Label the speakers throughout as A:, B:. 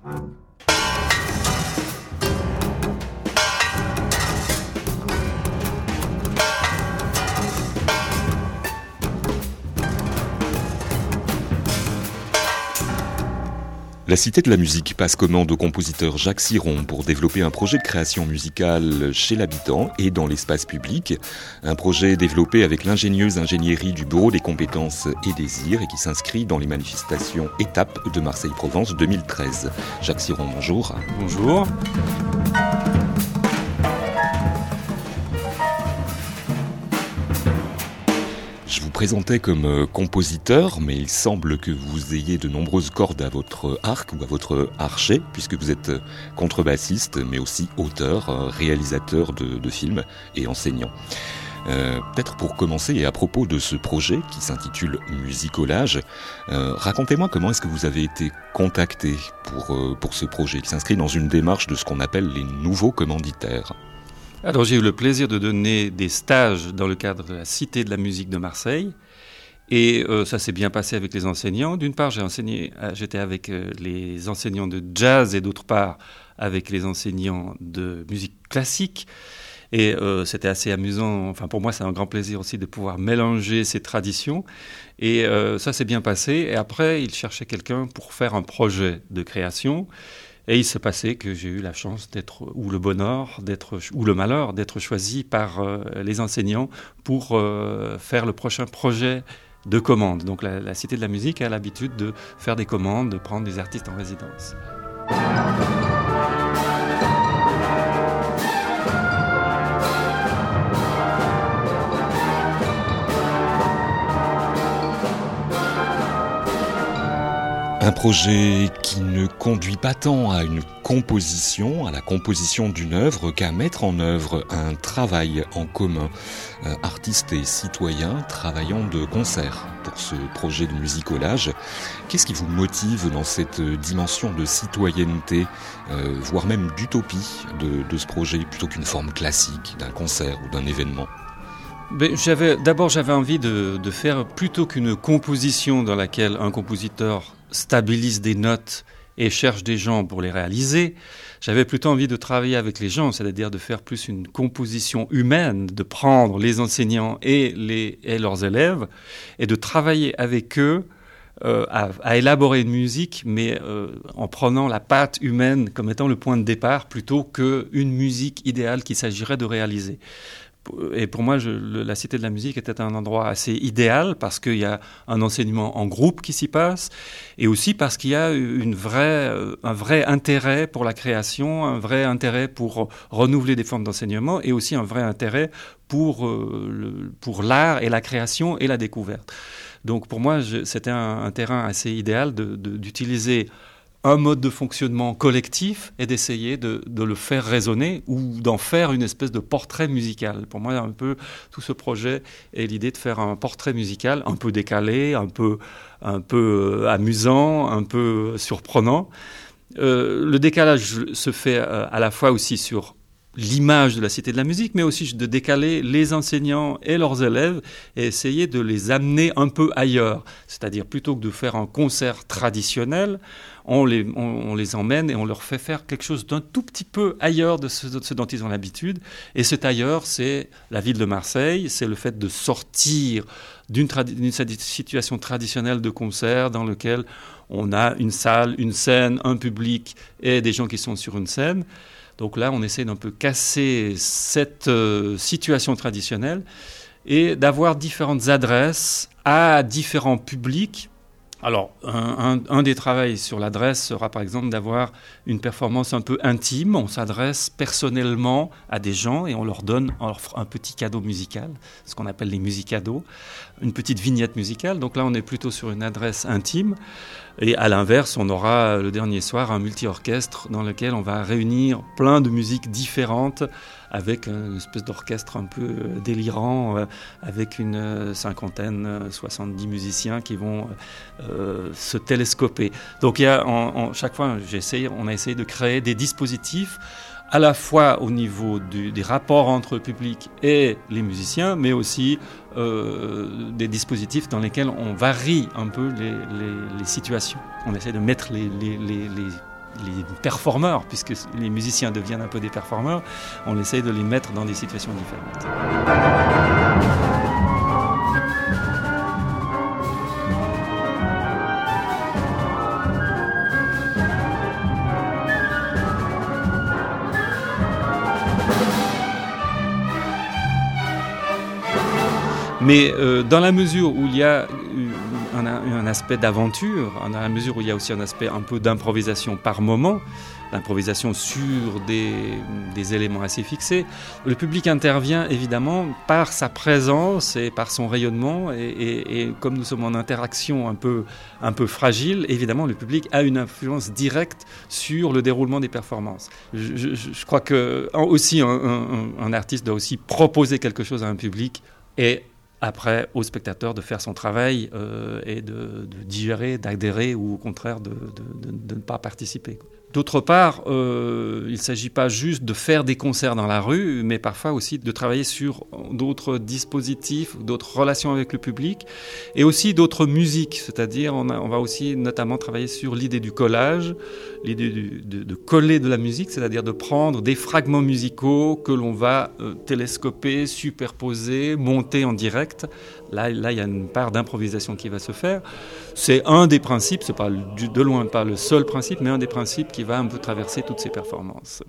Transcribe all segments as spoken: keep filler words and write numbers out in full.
A: La Cité de la musique passe commande au compositeur Jacques Siron pour développer un projet de création musicale chez l'habitant et dans l'espace public. Un projet développé avec l'ingénieuse ingénierie du Bureau des compétences et désirs et qui s'inscrit dans les manifestations Étapes de Marseille-Provence deux mille treize. Jacques Siron, bonjour.
B: Bonjour.
A: Je vous présentais comme compositeur, mais il semble que vous ayez de nombreuses cordes à votre arc ou à votre archet, puisque vous êtes contrebassiste, mais aussi auteur, réalisateur de, de films et enseignant. Euh, peut-être pour commencer, et à propos de ce projet qui s'intitule Musicolage, euh, racontez-moi comment est-ce que vous avez été contacté pour, euh, pour ce projet qui s'inscrit dans une démarche de ce qu'on appelle les nouveaux commanditaires.
B: Alors j'ai eu le plaisir de donner des stages dans le cadre de la Cité de la musique de Marseille et euh, ça s'est bien passé avec les enseignants. D'une part, j'ai enseigné, j'étais avec euh, les enseignants de jazz et d'autre part avec les enseignants de musique classique et euh, c'était assez amusant. Enfin pour moi, c'est un grand plaisir aussi de pouvoir mélanger ces traditions et euh, ça s'est bien passé. Et après, ils cherchaient quelqu'un pour faire un projet de création. Et il s'est passé que j'ai eu la chance d'être, ou le bonheur, d'être, ou le malheur, d'être choisi par euh, les enseignants pour euh, faire le prochain projet de commande. Donc la, la Cité de la musique a l'habitude de faire des commandes, de prendre des artistes en résidence.
A: Un projet qui ne conduit pas tant à une composition, à la composition d'une œuvre, qu'à mettre en œuvre un travail en commun. Euh, artistes et citoyens travaillant de concert pour ce projet de musicolage. Qu'est-ce qui vous motive dans cette dimension de citoyenneté, euh, voire même d'utopie de, de ce projet, plutôt qu'une forme classique d'un concert ou d'un événement ?
B: Ben, j'avais, d'abord, j'avais envie de, de faire plutôt qu'une composition dans laquelle un compositeur stabilise des notes et cherche des gens pour les réaliser. J'avais plutôt envie de travailler avec les gens, c'est-à-dire de faire plus une composition humaine, de prendre les enseignants et, les, et leurs élèves et de travailler avec eux euh, à, à élaborer une musique, mais euh, en prenant la patte humaine comme étant le point de départ plutôt qu'une musique idéale qu'il s'agirait de réaliser. Et pour moi, je, le, la Cité de la musique était un endroit assez idéal parce qu'il y a un enseignement en groupe qui s'y passe et aussi parce qu'il y a une vraie, un vrai intérêt pour la création, un vrai intérêt pour renouveler des formes d'enseignement et aussi un vrai intérêt pour, euh, le, pour l'art et la création et la découverte. Donc pour moi, je, c'était un, un terrain assez idéal de, de, d'utiliser un mode de fonctionnement collectif et d'essayer de, de le faire résonner ou d'en faire une espèce de portrait musical. Pour moi, un peu tout ce projet est l'idée de faire un portrait musical un peu décalé, un peu, un peu amusant, un peu surprenant. Euh, le décalage se fait à la fois aussi sur l'image de la Cité de la musique, mais aussi de décaler les enseignants et leurs élèves et essayer de les amener un peu ailleurs. C'est-à-dire, plutôt que de faire un concert traditionnel, on les, on, on les emmène et on leur fait faire quelque chose d'un tout petit peu ailleurs de ce, de ce dont ils ont l'habitude. Et cet ailleurs, c'est la ville de Marseille, c'est le fait de sortir d'une, tradi- d'une situation traditionnelle de concert dans lequel on a une salle, une scène, un public et des gens qui sont sur une scène. Donc là, on essaie d'un peu casser cette euh, situation traditionnelle et d'avoir différentes adresses à différents publics. Alors, un, un, un des travaux sur l'adresse sera par exemple d'avoir une performance un peu intime. On s'adresse personnellement à des gens et on leur donne on leur un petit cadeau musical, ce qu'on appelle les musicados, une petite vignette musicale. Donc là, on est plutôt sur une adresse intime. Et à l'inverse, on aura le dernier soir un multi-orchestre dans lequel on va réunir plein de musiques différentes avec une espèce d'orchestre un peu délirant, avec une cinquantaine, soixante-dix musiciens qui vont euh, se télescoper. Donc il y a, en, en, chaque fois, j'ai essayé, on a essayé de créer des dispositifs à la fois au niveau du, des rapports entre le public et les musiciens, mais aussi euh, des dispositifs dans lesquels on varie un peu les, les, les situations. On essaie de mettre les, les, les, les, performeurs, puisque les musiciens deviennent un peu des performeurs, on essaye de les mettre dans des situations différentes. Mais euh, dans la mesure où il y a un, un aspect d'aventure, dans la mesure où il y a aussi un aspect un peu d'improvisation par moment, d'improvisation sur des, des éléments assez fixés, le public intervient évidemment par sa présence et par son rayonnement. Et, et, et comme nous sommes en interaction un peu, un peu fragile, évidemment le public a une influence directe sur le déroulement des performances. Je, je, je crois que aussi un, un, un artiste doit aussi proposer quelque chose à un public et après, au spectateur de faire son travail euh, et de, de digérer, d'adhérer ou au contraire de, de, de, de ne pas participer. D'autre part, euh, il ne s'agit pas juste de faire des concerts dans la rue, mais parfois aussi de travailler sur d'autres dispositifs, d'autres relations avec le public et aussi d'autres musiques. C'est-à-dire, on, a, on va aussi notamment travailler sur l'idée du collage, l'idée du, de, de coller de la musique, c'est-à-dire de prendre des fragments musicaux que l'on va euh, télescoper, superposer, monter en direct. Là, là, il y a une part d'improvisation qui va se faire. C'est un des principes, c'est pas de loin pas le seul principe, mais un des principes qui va un peu traverser toutes ces performances.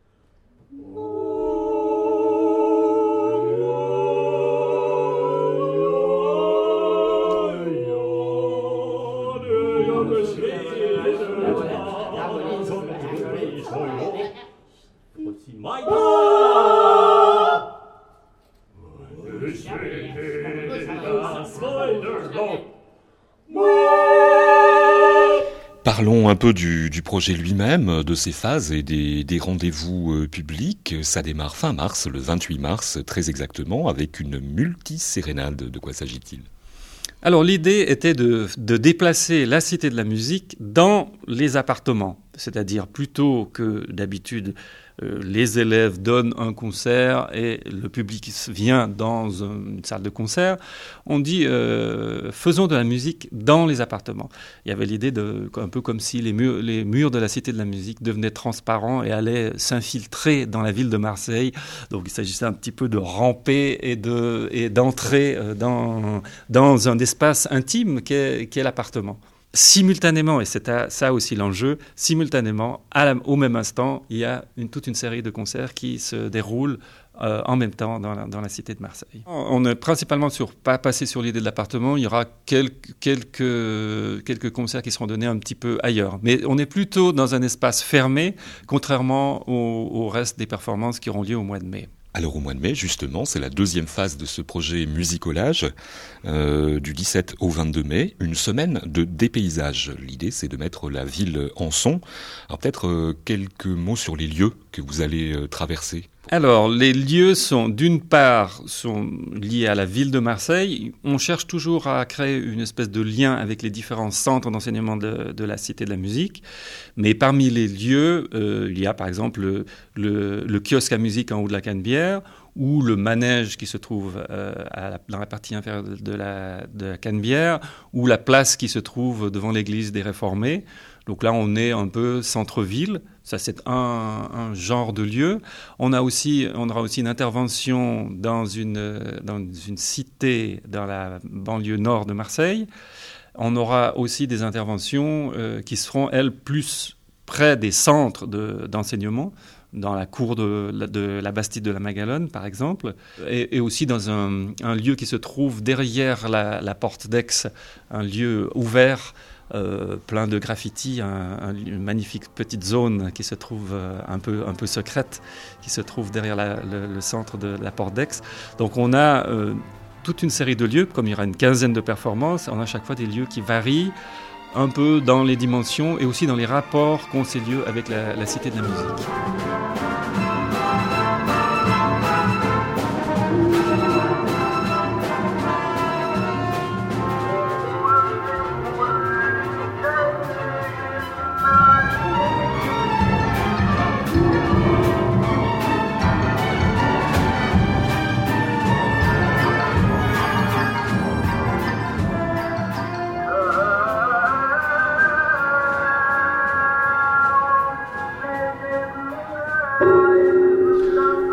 A: Parlons un peu du, du projet lui-même, de ses phases et des, des rendez-vous euh, publics. Ça démarre fin mars, le vingt-huit mars, très exactement, avec une multisérénade. De quoi s'agit-il ?
B: Alors l'idée était de, de déplacer la Cité de la musique dans les appartements, c'est-à-dire plutôt que d'habitude euh, les élèves donnent un concert et le public vient dans une salle de concert, on dit euh, faisons de la musique dans les appartements. Il y avait l'idée de, un peu comme si les murs, les murs de la Cité de la musique devenaient transparents et allaient s'infiltrer dans la ville de Marseille. Donc il s'agissait un petit peu de ramper et, de, et d'entrer dans, dans un espace intime qu'est, qu'est l'appartement. Simultanément, et c'est ça aussi l'enjeu, simultanément, à la, au même instant, il y a une, toute une série de concerts qui se déroulent euh, en même temps dans la, dans la Cité de Marseille. On est principalement sur, pas passé sur l'idée de l'appartement, il y aura quelques, quelques, quelques concerts qui seront donnés un petit peu ailleurs. Mais on est plutôt dans un espace fermé, contrairement au, au reste des performances qui auront lieu au mois de mai.
A: Alors au mois de mai, justement, c'est la deuxième phase de ce projet musicolage, euh, du dix-sept au vingt-deux mai, une semaine de dépaysage. L'idée, c'est de mettre la ville en son. Alors peut-être euh, quelques mots sur les lieux que vous allez euh, traverser.
B: Alors, les lieux sont, d'une part, sont liés à la ville de Marseille. On cherche toujours à créer une espèce de lien avec les différents centres d'enseignement de, de la Cité de la musique. Mais parmi les lieux, euh, il y a par exemple le, le, le kiosque à musique en haut de la Canebière, ou le manège qui se trouve euh, à la, dans la partie inférieure de la, de la Canebière, ou la place qui se trouve devant l'église des Réformés. Donc là, on est un peu centre-ville. Ça, c'est un, un genre de lieu. On a aussi, on aura aussi une intervention dans une, dans une cité dans la banlieue nord de Marseille. On aura aussi des interventions euh, qui seront, elles, plus près des centres de, d'enseignement, dans la cour de, de la Bastide de la Maguelone, par exemple, et, et aussi dans un, un lieu qui se trouve derrière la, la porte d'Aix, un lieu ouvert, Euh, plein de graffitis, un, un, une magnifique petite zone qui se trouve euh, un peu, un peu secrète, qui se trouve derrière la, le, le centre de la porte d'Aix. Donc on a euh, toute une série de lieux, comme il y aura une quinzaine de performances, on a à chaque fois des lieux qui varient un peu dans les dimensions et aussi dans les rapports qu'ont ces lieux avec la, la Cité de la musique.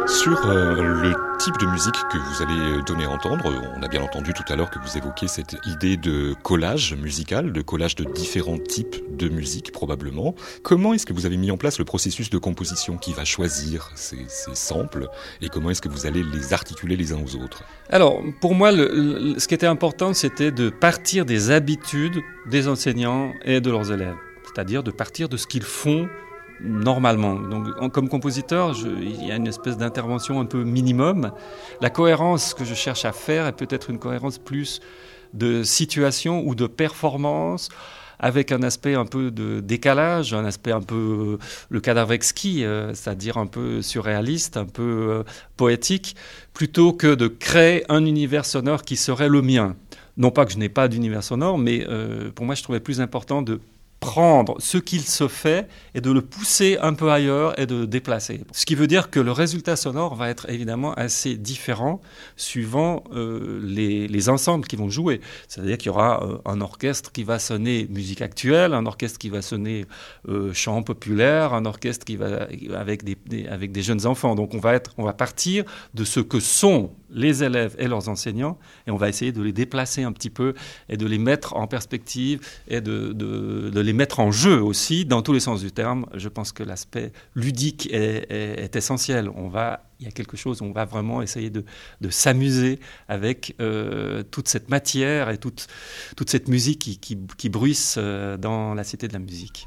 A: Sur euh, le type de musique que vous allez donner à entendre, on a bien entendu tout à l'heure que vous évoquiez cette idée de collage musical, de collage de différents types de musique probablement. Comment est-ce que vous avez mis en place le processus de composition qui va choisir ces, ces samples et comment est-ce que vous allez les articuler les uns aux autres?
B: Alors, pour moi, le, le, ce qui était important, c'était de partir des habitudes des enseignants et de leurs élèves, c'est-à-dire de partir de ce qu'ils font normalement. Donc, en, comme compositeur, je, il y a une espèce d'intervention un peu minimum. La cohérence que je cherche à faire est peut-être une cohérence plus de situation ou de performance, avec un aspect un peu de décalage, un aspect un peu euh, le cadavre exquis, euh, c'est-à-dire un peu surréaliste, un peu euh, poétique, plutôt que de créer un univers sonore qui serait le mien. Non pas que je n'ai pas d'univers sonore, mais euh, pour moi, je trouvais plus important de prendre ce qu'il se fait et de le pousser un peu ailleurs et de le déplacer. Ce qui veut dire que le résultat sonore va être évidemment assez différent suivant euh, les, les ensembles qui vont jouer. C'est-à-dire qu'il y aura euh, un orchestre qui va sonner musique actuelle, un orchestre qui va sonner euh, chant populaire, un orchestre qui va avec des, des, avec des jeunes enfants. Donc on va, être, on va partir de ce que sont les élèves et leurs enseignants et on va essayer de les déplacer un petit peu et de les mettre en perspective et de, de, de les mettre en jeu aussi, dans tous les sens du terme. Je pense que l'aspect ludique est, est, est essentiel. On va, il y a quelque chose, on va vraiment essayer de, de s'amuser avec euh, toute cette matière et toute, toute cette musique qui, qui, qui bruisse euh, dans la Cité de la musique.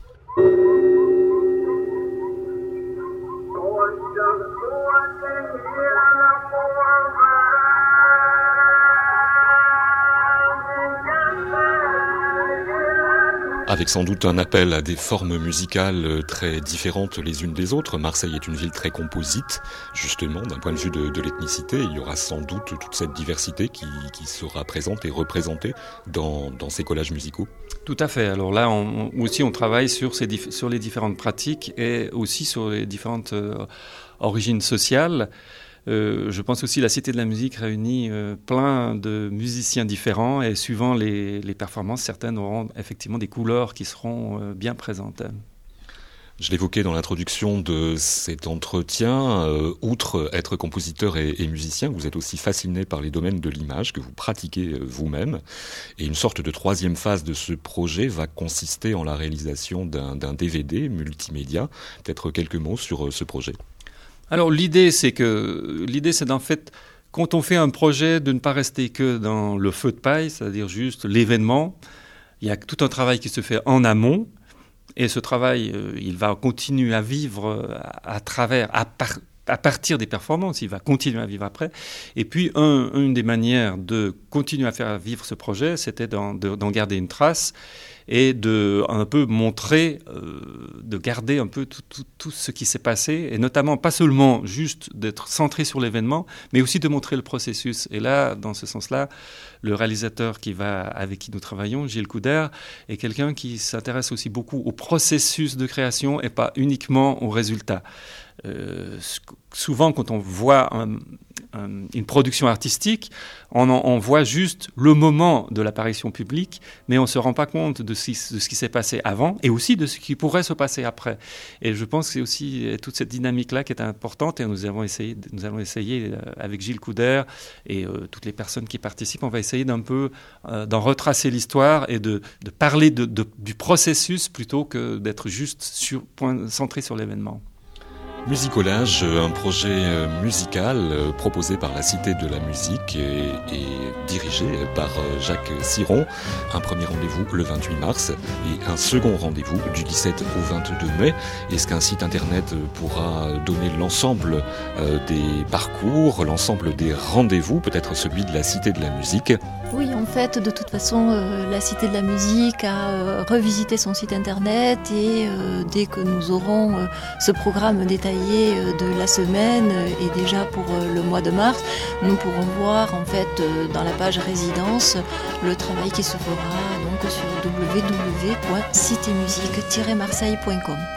A: Avec sans doute un appel à des formes musicales très différentes les unes des autres. Marseille est une ville très composite, justement, d'un point de vue de, de l'ethnicité. Il y aura sans doute toute cette diversité qui, qui sera présente et représentée dans, dans ces collages musicaux.
B: Tout à fait. Alors là, on, aussi, on travaille sur, ces, sur les différentes pratiques et aussi sur les différentes euh, origines sociales. Euh, je pense aussi que la Cité de la musique réunit euh, plein de musiciens différents et suivant les, les performances, certaines auront effectivement des couleurs qui seront euh, bien présentes.
A: Je l'évoquais dans l'introduction de cet entretien, euh, outre être compositeur et, et musicien, vous êtes aussi fasciné par les domaines de l'image que vous pratiquez euh, vous-même. Et une sorte de troisième phase de ce projet va consister en la réalisation d'un, d'un D V D multimédia. Peut-être quelques mots sur euh, ce projet.
B: Alors l'idée, c'est que l'idée, c'est d'en fait, quand on fait un projet, de ne pas rester que dans le feu de paille, c'est-à-dire juste l'événement. Il y a tout un travail qui se fait en amont, et ce travail, euh, il va continuer à vivre à, à travers, à, par, à partir des performances, il va continuer à vivre après. Et puis, un, une des manières de continuer à faire vivre ce projet, c'était d'en, de, d'en garder une trace et de un peu montrer, euh, de garder un peu tout, tout, tout ce qui s'est passé, et notamment pas seulement juste d'être centré sur l'événement, mais aussi de montrer le processus. Et là, dans ce sens-là, le réalisateur qui va, avec qui nous travaillons, Gilles Couder, est quelqu'un qui s'intéresse aussi beaucoup au processus de création et pas uniquement au résultat. Euh, souvent, quand on voit un, un, une production artistique, on, en, on voit juste le moment de l'apparition publique, mais on ne se rend pas compte de ce, de ce qui s'est passé avant et aussi de ce qui pourrait se passer après. Et je pense que c'est aussi toute cette dynamique-là qui est importante, et nous avons essayé, nous allons essayer avec Gilles Couder et euh, toutes les personnes qui participent, on va essayer d'un peu euh, d'en retracer l'histoire et de, de parler de, de, du processus plutôt que d'être juste sur, point, centré sur l'événement.
A: Musicolage, un projet musical proposé par la Cité de la musique et, et dirigé par Jacques Siron. Un premier rendez-vous le vingt-huit mars et un second rendez-vous du dix-sept au vingt-deux mai. Est-ce qu'un site internet pourra donner l'ensemble des parcours, l'ensemble des rendez-vous, peut-être celui de la Cité de la musique ?
C: Oui, en fait, de toute façon, euh, la Cité de la musique a euh, revisité son site internet et euh, dès que nous aurons euh, ce programme détaillé euh, de la semaine euh, et déjà pour euh, le mois de mars, nous pourrons voir en fait euh, dans la page résidence le travail qui se fera donc sur w w w point citémusique tiret marseille point com.